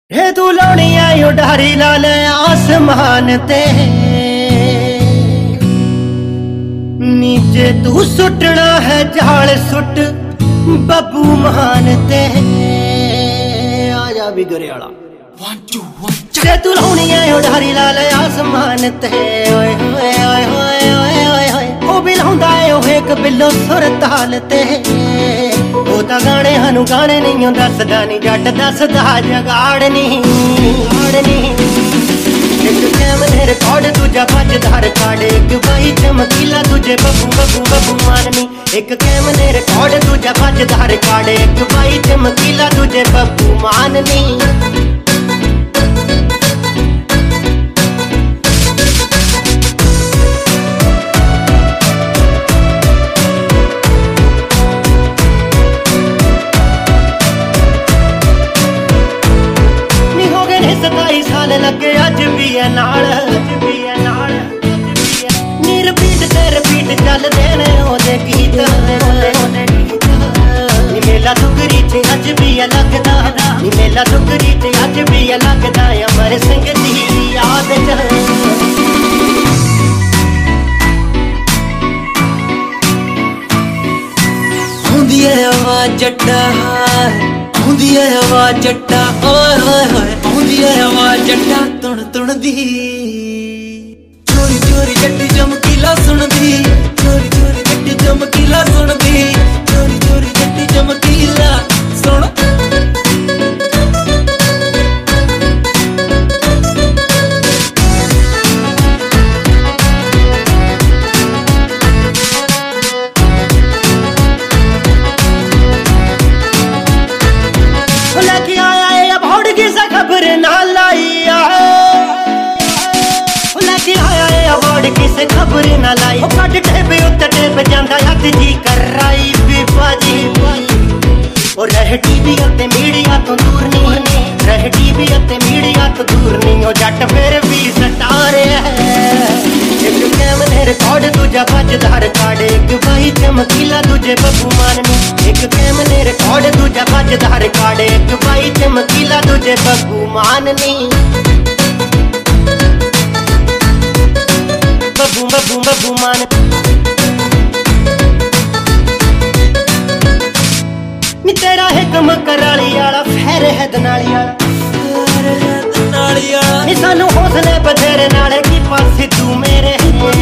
हे तू लाउणी आई उडारी ला ले आसमान ते नीचे तू सुटना है झाड़ सुट बब्बू मान ते आजा भी गरे वाला 1 2 1 ते तू लाउणी आई उडारी ला ले आसमान ते ओए ओए ओए ओए ओए ओए ओए ओ भी लाउंदा है ओ एक बिल्लो सुर ताल ते ओ ता गाने हानू गाने नहीं दसदा नी जट दसदा जगाड़ नहीं एक कैमरे रिकॉर्ड दूजा बजदा रिकॉर्ड एक भाई चमकीला तुझे बब्बू बब्बू बब्बू माननी एक कैमरे रिकॉर्ड दूजा बजदा रिकॉर्ड एक भाई चमकीला तुझे बब्बू माननी लगे अज भी है नाल नी रिपीट ते रिपीट चलदे ने ओदे गीत नी मेला डुगरी च अज भी है लगदा नी मेला डुगरी च अज भी है लगदा अमर सिंह दी याद च आउंदी है आवाज जट्टा आउंदी है आवाज जट्टा ओए होए होए आउंदी है आवाज जट्टा तुण तुण दी चोरी चोरी जट्टी चमकीला सुनदी चोरी चोरी जट्टी चमकीला सुनदी चोरी चोरी जट्टी चमकीला सुन किसे खबर ना लाई कट टेबे उत्ते टेब जांदा हथ जी कर राई बीबा जी और रह टीवी उत्ते मीडिया तो दूर नहीं रह टीवी उत्ते मीडिया तो दूर नहीं ओ जट फिर भी स्टार है एक कैमरे रिकॉर्ड दूजा बजदा रिकॉर्ड एक भाई चमकीला तुझे बब्बू माननी एक कैमरे रिकॉर्ड दूजा बजदा रिकॉर्ड एक भाई चमकीला तुझे बब्बू माननी बब्बू बब्बू बब्बू मान नी तेरा है कम कराली वाला फेर है दनाली वाला नी सानू हौसले बथेरे नाले की पासे तू मेरे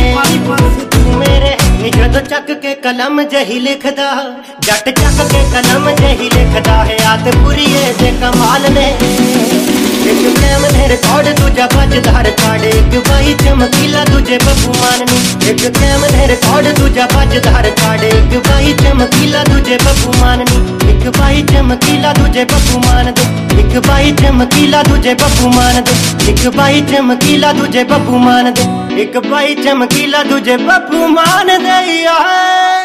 नी जदों चक के कलम जही लिखदा जट चक के कलम जही लिखदा है आत पूरी दे कमाल ने एक कैमरे रिकॉर्ड दूजा बजदा रिकॉर्ड एक भाई चमकीला तुझे बब्बू माननी एक कैमरे रिकॉर्ड दूजा बजदा रिकॉर्ड एक भाई चमकीला तुझे बब्बू माननी एक भाई चमकीला तुझे बब्बू मान दे एक भाई चमकीला तुझे बब्बू मान दे एक भाई चमकीला तुझे बब्बू मान दे एक भाई चमकीला तुझे बब्बू मान दे यार